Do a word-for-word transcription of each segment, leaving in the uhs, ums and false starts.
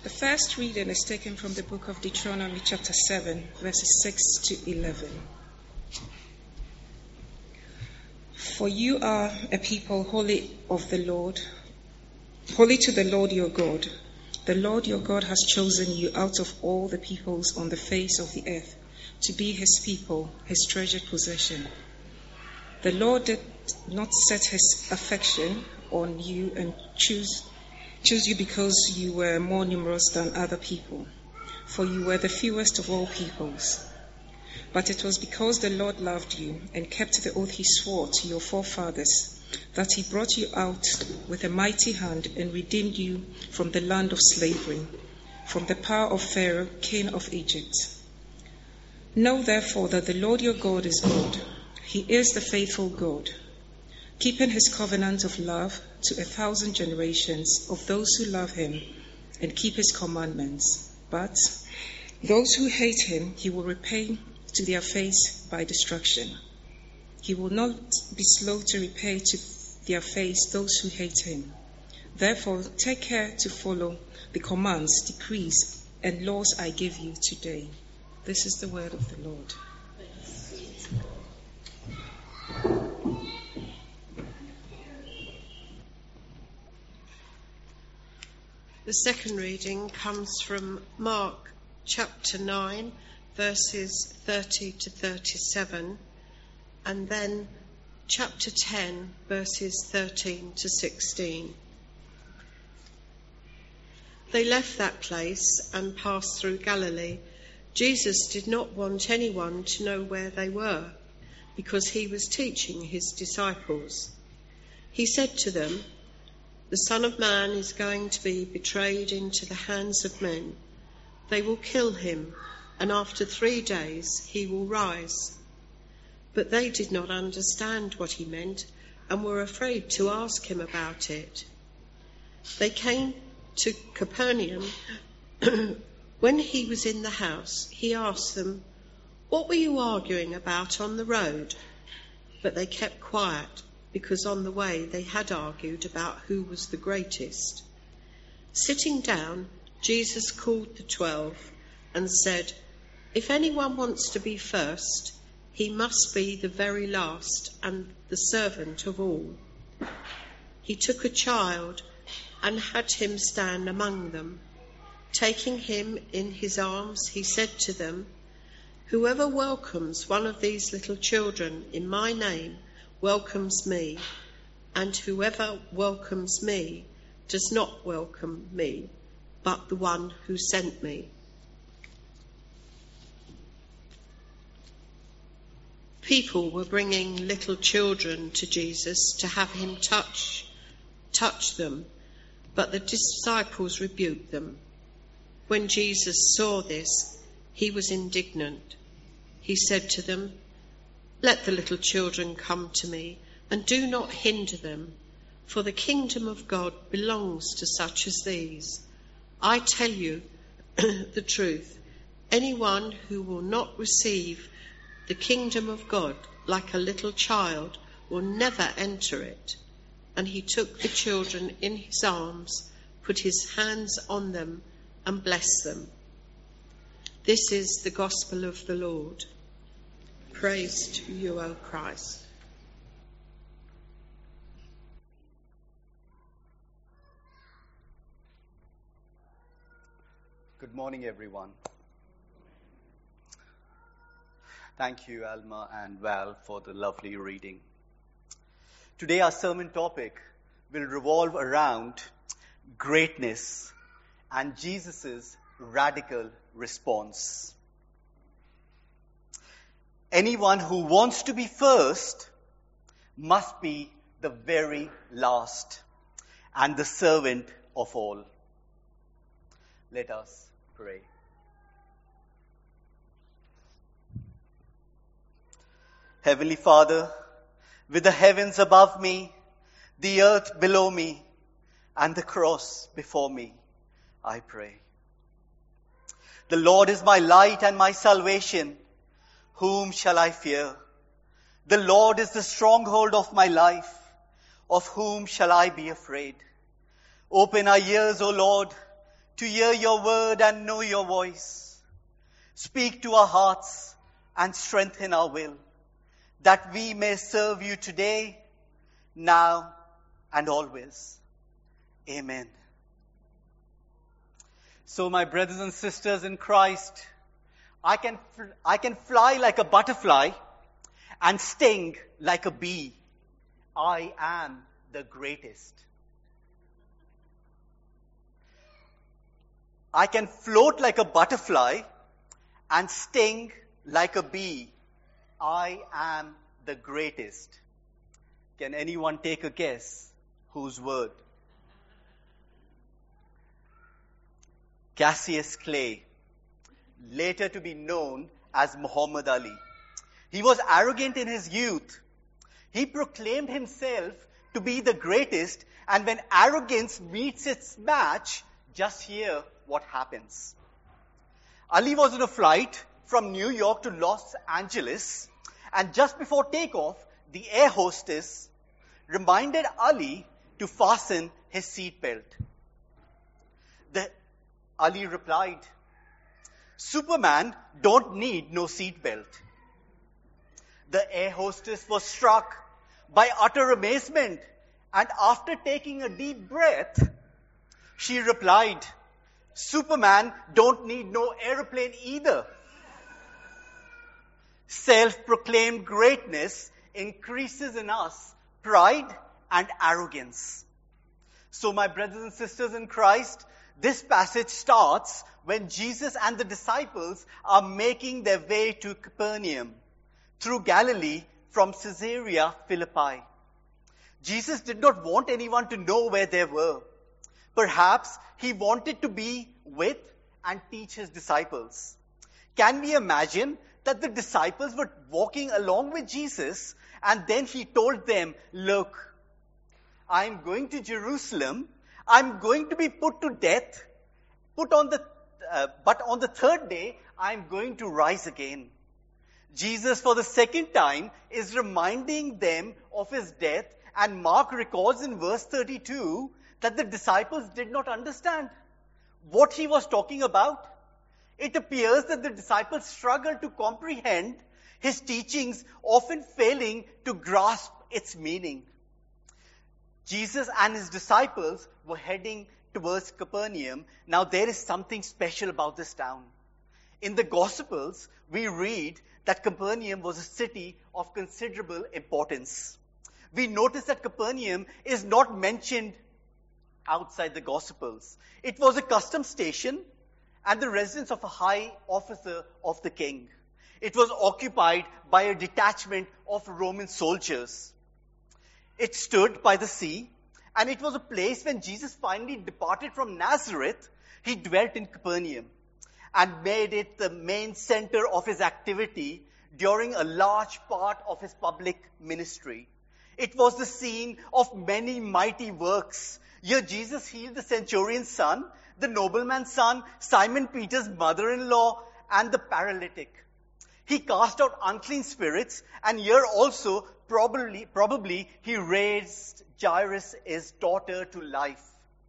The first reading is taken from the book of Deuteronomy chapter seven, verses six to eleven. For you are a people holy of the Lord, holy to the Lord your God. The Lord your God has chosen you out of all the peoples on the face of the earth to be his people, his treasured possession. The Lord did not set his affection on you and choose choose you because you were more numerous than other people, for you were the fewest of all peoples. But it was because the Lord loved you and kept the oath he swore to your forefathers, that he brought you out with a mighty hand and redeemed you from the land of slavery, from the power of Pharaoh, king of Egypt. Know therefore that the Lord your God is God. He is the faithful God, keeping his covenant of love to a thousand generations of those who love him and keep his commandments. But those who hate him he will repay to their face by destruction. He will not be slow to repay to their face those who hate him. Therefore, take care to follow the commands, decrees, and laws I give you today. This is the word of the Lord. The second reading comes from Mark chapter nine, verses thirty to thirty-seven, and then chapter ten, verses thirteen to sixteen. They left that place and passed through Galilee. Jesus did not want anyone to know where they were, because he was teaching his disciples. He said to them, "The Son of Man is going to be betrayed into the hands of men. They will kill him, and after three days he will rise." But they did not understand what he meant and were afraid to ask him about it. They came to Capernaum. When he was in the house, he asked them, "What were you arguing about on the road?" But they kept quiet, because on the way they had argued about who was the greatest. Sitting down, Jesus called the twelve and said, "If anyone wants to be first, he must be the very last and the servant of all." He took a child and had him stand among them. Taking him in his arms, he said to them, "Whoever welcomes one of these little children in my name welcomes me, and whoever welcomes me does not welcome me, but the one who sent me." People were bringing little children to Jesus to have him touch, touch them, but the disciples rebuked them. When Jesus saw this, he was indignant. He said to them, "Let the little children come to me, and do not hinder them, for the kingdom of God belongs to such as these. I tell you the truth, anyone who will not receive the kingdom of God like a little child will never enter it." And he took the children in his arms, put his hands on them, and blessed them. This is the gospel of the Lord. Praise to you, O Christ. Good morning, everyone. Thank you, Alma and Val, for the lovely reading. Today, our sermon topic will revolve around greatness and Jesus' radical response. Anyone who wants to be first must be the very last and the servant of all. Let us pray. Heavenly Father, with the heavens above me, the earth below me, and the cross before me, I pray. The Lord is my light and my salvation. Whom shall I fear? The Lord is the stronghold of my life. Of whom shall I be afraid? Open our ears, O Lord, to hear your word and know your voice. Speak to our hearts and strengthen our will, that we may serve you today, now, and always. Amen. So, my brothers and sisters in Christ, I can, I can fly like a butterfly and sting like a bee. I am the greatest. I can float like a butterfly and sting like a bee. I am the greatest. Can anyone take a guess whose word? Cassius Clay, later to be known as Muhammad Ali. He was arrogant in his youth. He proclaimed himself to be the greatest, and when arrogance meets its match, just hear what happens. Ali was on a flight from New York to Los Angeles, and just before takeoff, the air hostess reminded Ali to fasten his seatbelt. The Ali replied, "Superman don't need no seatbelt." The air hostess was struck by utter amazement, and after taking a deep breath, she replied, "Superman don't need no airplane either." Self-proclaimed greatness increases in us pride and arrogance. So, my brothers and sisters in Christ, this passage starts when Jesus and the disciples are making their way to Capernaum through Galilee from Caesarea Philippi. Jesus did not want anyone to know where they were. Perhaps he wanted to be with and teach his disciples. Can we imagine that the disciples were walking along with Jesus and then he told them, "Look, I'm going to Jerusalem. I'm going to be put to death, put on the, uh, but on the third day, I'm going to rise again." Jesus, for the second time, is reminding them of his death, and Mark records in verse thirty-two that the disciples did not understand what he was talking about. It appears that the disciples struggled to comprehend his teachings, often failing to grasp its meaning. Jesus and his disciples were heading towards Capernaum. Now, there is something special about this town. In the Gospels, we read that Capernaum was a city of considerable importance. We notice that Capernaum is not mentioned outside the Gospels. It was a custom station and the residence of a high officer of the king. It was occupied by a detachment of Roman soldiers. It stood by the sea, and it was a place when Jesus finally departed from Nazareth. He dwelt in Capernaum and made it the main center of his activity during a large part of his public ministry. It was the scene of many mighty works. Here Jesus healed the centurion's son, the nobleman's son, Simon Peter's mother-in-law, and the paralytic. He cast out unclean spirits, and here also probably, probably he raised Jairus, his daughter, to life.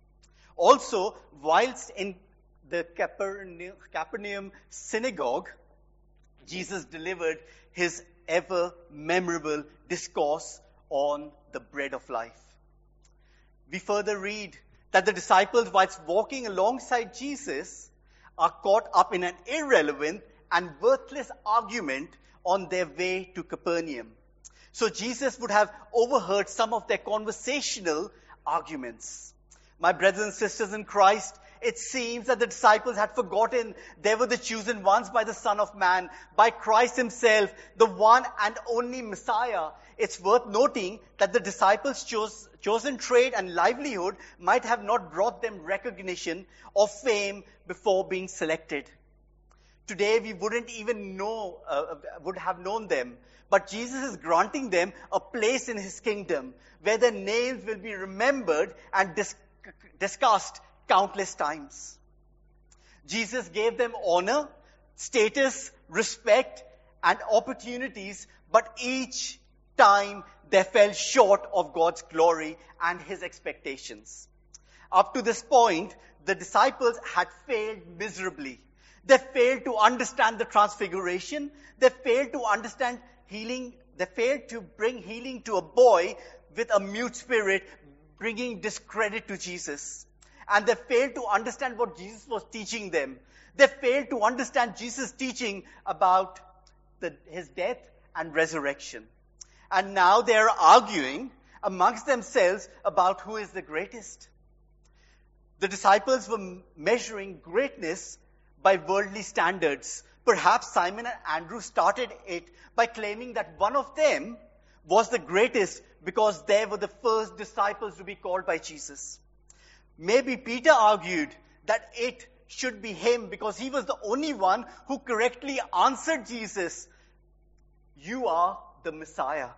Also, whilst in the Capernaum, Capernaum synagogue, Jesus delivered his ever memorable discourse on the bread of life. We further read that the disciples, whilst walking alongside Jesus, are caught up in an irrelevant and worthless argument on their way to Capernaum. So Jesus would have overheard some of their conversational arguments. My brothers and sisters in Christ, it seems that the disciples had forgotten they were the chosen ones by the Son of Man, by Christ himself, the one and only Messiah. It's worth noting that the disciples' chose, chosen trade and livelihood might have not brought them recognition or fame before being selected. Today we wouldn't even know, uh, would have known them. But Jesus is granting them a place in his kingdom where their names will be remembered and dis- discussed countless times. Jesus gave them honor, status, respect, and opportunities, but each time they fell short of God's glory and his expectations. Up to this point, the disciples had failed miserably. They failed to understand the transfiguration. They failed to understand healing. They failed to bring healing to a boy with a mute spirit, bringing discredit to Jesus. And they failed to understand what Jesus was teaching them. They failed to understand Jesus' teaching about the, his death and resurrection. And now they are arguing amongst themselves about who is the greatest. The disciples were measuring greatness by worldly standards. Perhaps Simon and Andrew started it by claiming that one of them was the greatest because they were the first disciples to be called by Jesus. Maybe Peter argued that it should be him because he was the only one who correctly answered Jesus, "You are the Messiah."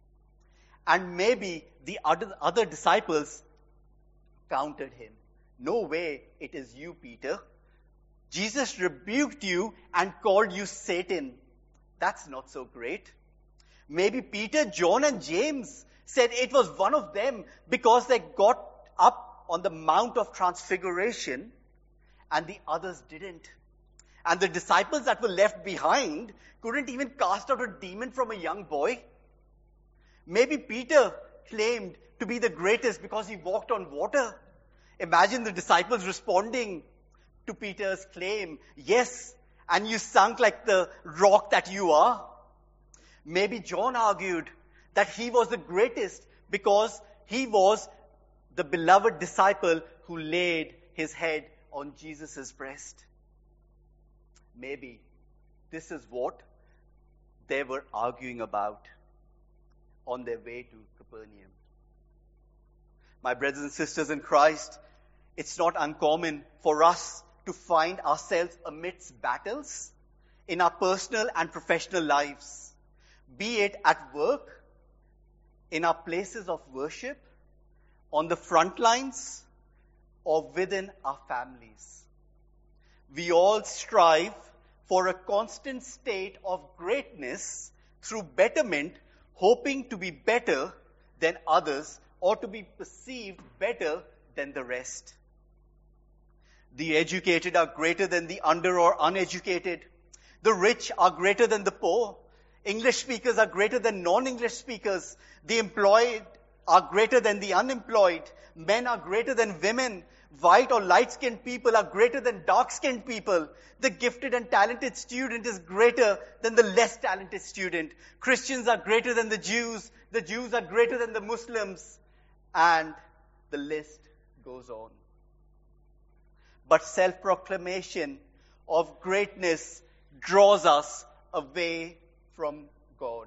And maybe the other, other disciples countered him. "No way, it is you, Peter. Jesus rebuked you and called you Satan. That's not so great." Maybe Peter, John, and James said it was one of them because they got up on the Mount of Transfiguration and the others didn't. And the disciples that were left behind couldn't even cast out a demon from a young boy. Maybe Peter claimed to be the greatest because he walked on water. Imagine the disciples responding to Peter's claim, "Yes, and you sunk like the rock that you are." Maybe John argued that he was the greatest because he was the beloved disciple who laid his head on Jesus' breast. Maybe this is what they were arguing about on their way to Capernaum. My brothers and sisters in Christ, it's not uncommon for us to find ourselves amidst battles in our personal and professional lives, be it at work, in our places of worship, on the front lines, or within our families. We all strive for a constant state of greatness through betterment, hoping to be better than others or to be perceived better than the rest. The educated are greater than the under or uneducated. The rich are greater than the poor. English speakers are greater than non-English speakers. The employed are greater than the unemployed. Men are greater than women. White or light-skinned people are greater than dark-skinned people. The gifted and talented student is greater than the less talented student. Christians are greater than the Jews. The Jews are greater than the Muslims. And the list goes on. But self-proclamation of greatness draws us away from God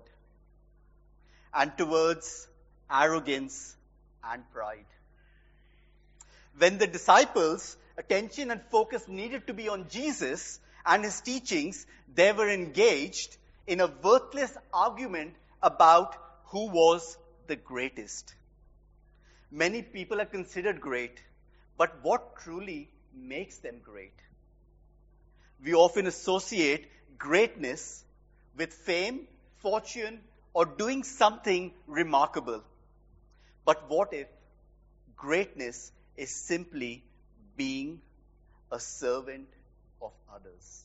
and towards arrogance and pride. When the disciples' attention and focus needed to be on Jesus and his teachings, they were engaged in a worthless argument about who was the greatest. Many people are considered great, but what truly makes them great? We often associate greatness with fame, fortune, or doing something remarkable. But what if greatness is simply being a servant of others?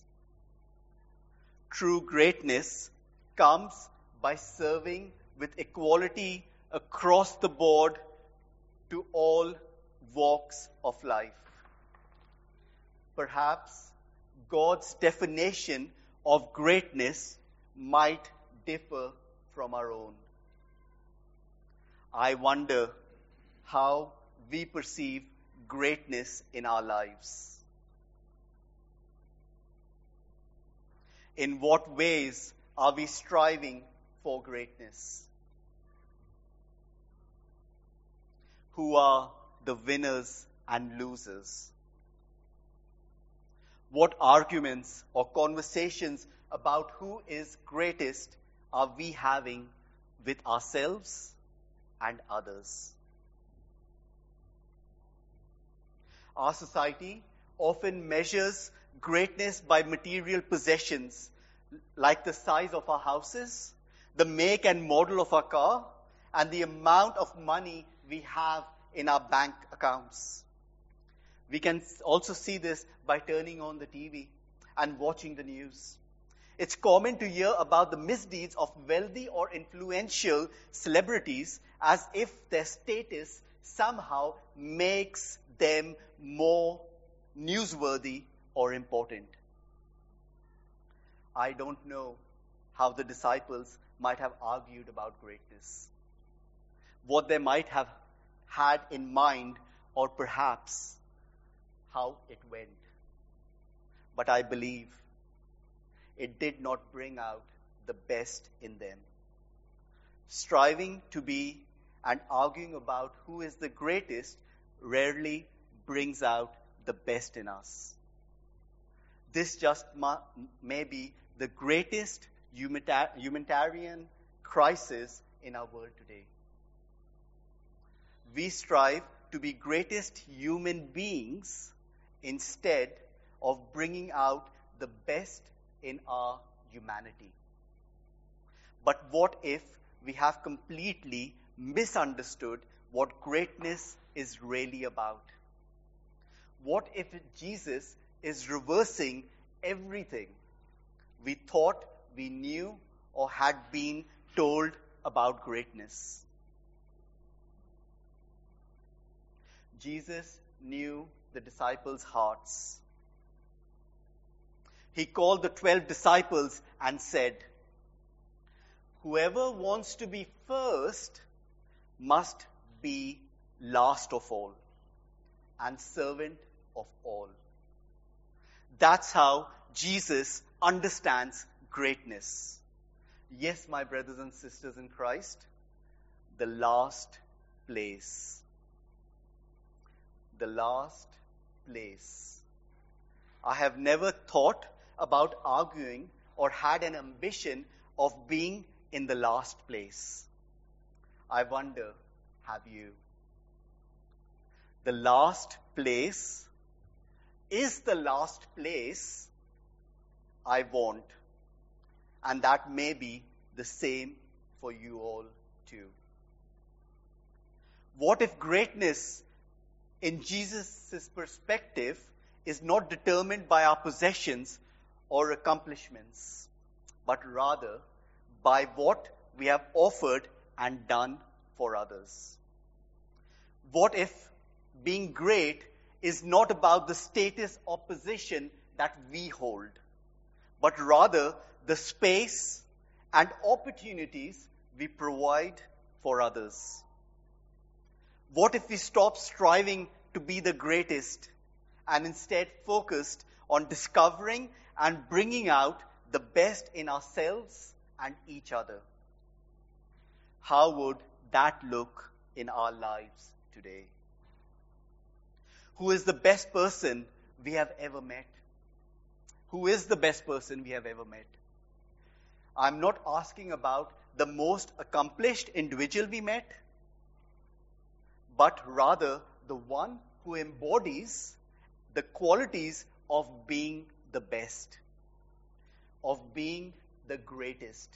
True greatness comes by serving with equality across the board to all walks of life. Perhaps God's definition of greatness might differ from our own. I wonder how we perceive greatness in our lives. In what ways are we striving for greatness? Who are the winners and losers? What arguments or conversations about who is greatest are we having with ourselves and others? Our society often measures greatness by material possessions, like the size of our houses, the make and model of our car, and the amount of money we have in our bank accounts. We can also see this by turning on the T V and watching the news. It's common to hear about the misdeeds of wealthy or influential celebrities as if their status somehow makes them more newsworthy or important. I don't know how the disciples might have argued about greatness, what they might have had in mind, or perhaps how it went. But I believe it did not bring out the best in them. Striving to be and arguing about who is the greatest rarely brings out the best in us. This just ma- may be the greatest humanitarian crisis in our world today. We strive to be greatest human beings instead of bringing out the best in our humanity. But what if we have completely misunderstood what greatness is really about? What if Jesus is reversing everything we thought we knew or had been told about greatness? Jesus knew the disciples' hearts. He called the twelve disciples and said, "Whoever wants to be first must be last of all and servant of all." That's how Jesus understands greatness. Yes, my brothers and sisters in Christ, the last place. The last place. I have never thought about arguing or had an ambition of being in the last place. I wonder, have you? The last place is the last place I want. And that may be the same for you all too. What if greatness in Jesus' perspective is not determined by our possessions or accomplishments, but rather by what we have offered and done for others? What if being great is not about the status or position that we hold, but rather the space and opportunities we provide for others? What if we stop striving to be the greatest and instead focused on discovering and bringing out the best in ourselves and each other? How would that look in our lives today? Who is the best person we have ever met? Who is the best person we have ever met? I'm not asking about the most accomplished individual we met, but rather the one who embodies the qualities of being the best, of being the greatest.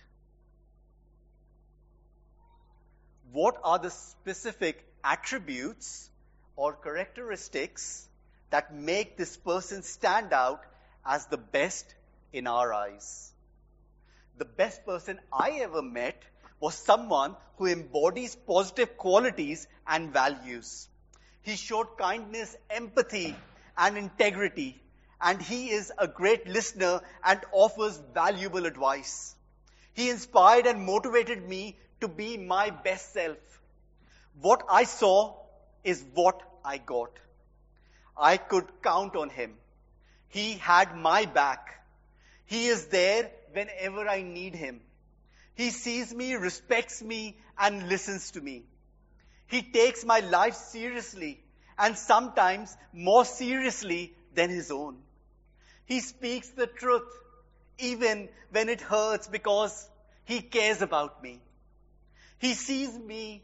What are the specific attributes or characteristics that make this person stand out as the best in our eyes? The best person I ever met was someone who embodies positive qualities and values. He showed kindness, empathy, and integrity, and he is a great listener and offers valuable advice. He inspired and motivated me to be my best self. What I saw is what I got. I could count on him. He had my back. He is there whenever I need him. He sees me, respects me, and listens to me. He takes my life seriously, and sometimes more seriously than his own. He speaks the truth, even when it hurts, because he cares about me. He sees me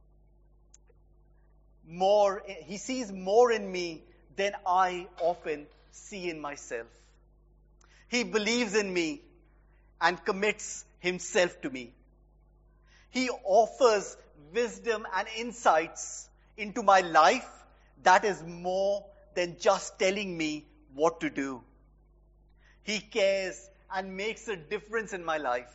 more, he sees more in me than I often see in myself. He believes in me and commits himself to me. He offers wisdom and insights into my life that is more than just telling me what to do. He cares and makes a difference in my life.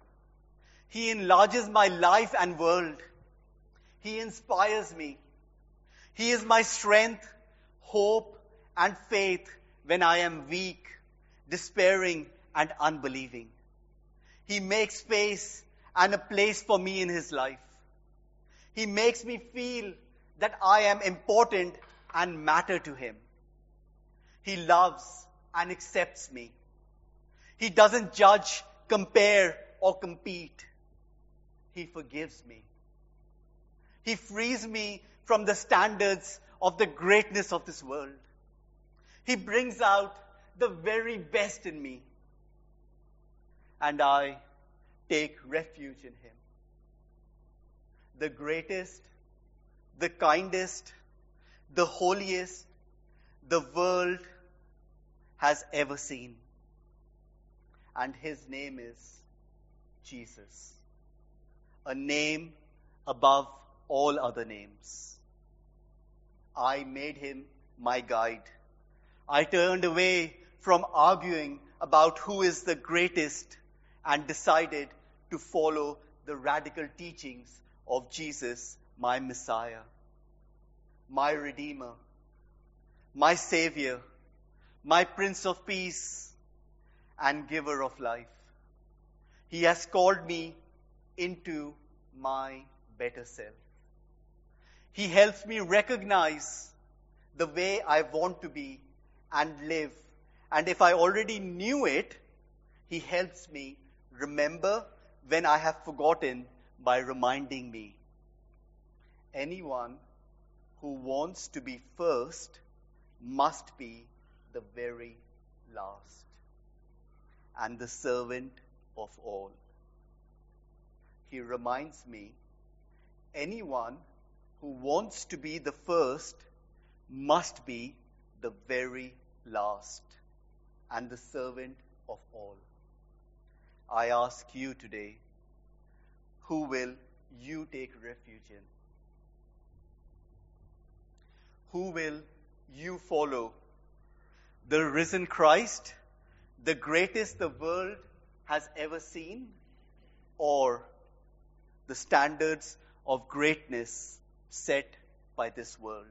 He enlarges my life and world. He inspires me. He is my strength, hope, and faith when I am weak, despairing, and unbelieving. He makes space and a place for me in His life. He makes me feel that I am important and matter to Him. He loves and accepts me. He doesn't judge, compare, or compete. He forgives me. He frees me from the standards of the greatness of this world. He brings out the very best in me. And I take refuge in Him. The greatest, the kindest, the holiest the world has ever seen. And His name is Jesus. A name above all other names. I made Him my guide. I turned away from arguing about who is the greatest and decided to follow the radical teachings of Jesus, my Messiah, my Redeemer, my Savior, my Prince of Peace, and Giver of life. He has called me into my better self. He helps me recognize the way I want to be and live. And if I already knew it, He helps me remember when I have forgotten by reminding me. Anyone who wants to be first must be the very last and the servant of all. He reminds me, anyone who wants to be the first must be the very last and the servant of all. I ask you today, who will you take refuge in? Who will you follow? The risen Christ, the greatest the world has ever seen, or the standards of greatness set by this world?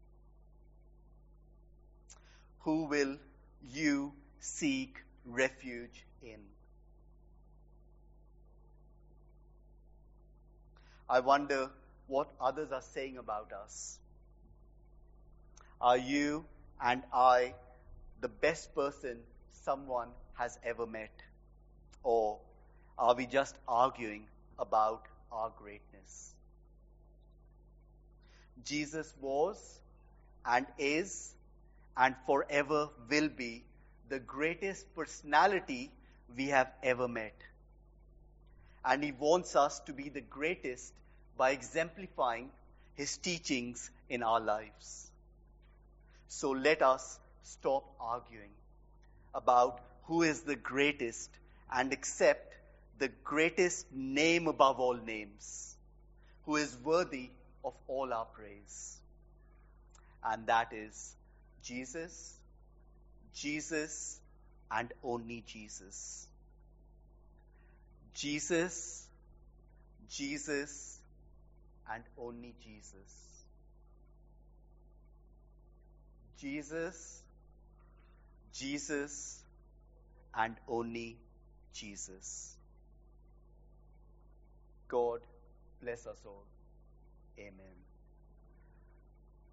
Who will you seek refuge in? I wonder what others are saying about us. Are you and I the best person someone has ever met? Or are we just arguing about our greatness? Jesus was and is and forever will be the greatest personality we have ever met. And He wants us to be the greatest by exemplifying His teachings in our lives. So let us stop arguing about who is the greatest and accept the greatest name above all names, who is worthy of all our praise. And that is Jesus, Jesus, and only Jesus. Jesus, Jesus, and only Jesus. Jesus, Jesus, and only Jesus. God bless us all. Amen.